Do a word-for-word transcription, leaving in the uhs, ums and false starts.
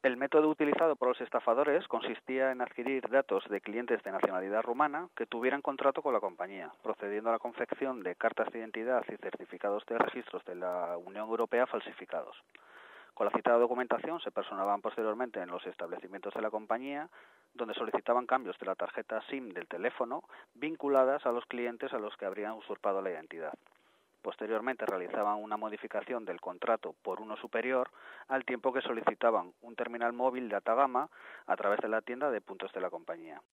El método utilizado por los estafadores consistía en adquirir datos de clientes de nacionalidad rumana que tuvieran contrato con la compañía, procediendo a la confección de cartas de identidad y certificados de registros de la Unión Europea falsificados. Con la citada documentación se personaban posteriormente en los establecimientos de la compañía, donde solicitaban cambios de la tarjeta SIM del teléfono vinculadas a los clientes a los que habrían usurpado la identidad. Posteriormente realizaban una modificación del contrato por uno superior, al tiempo que solicitaban un terminal móvil de alta gama a través de la tienda de puntos de la compañía.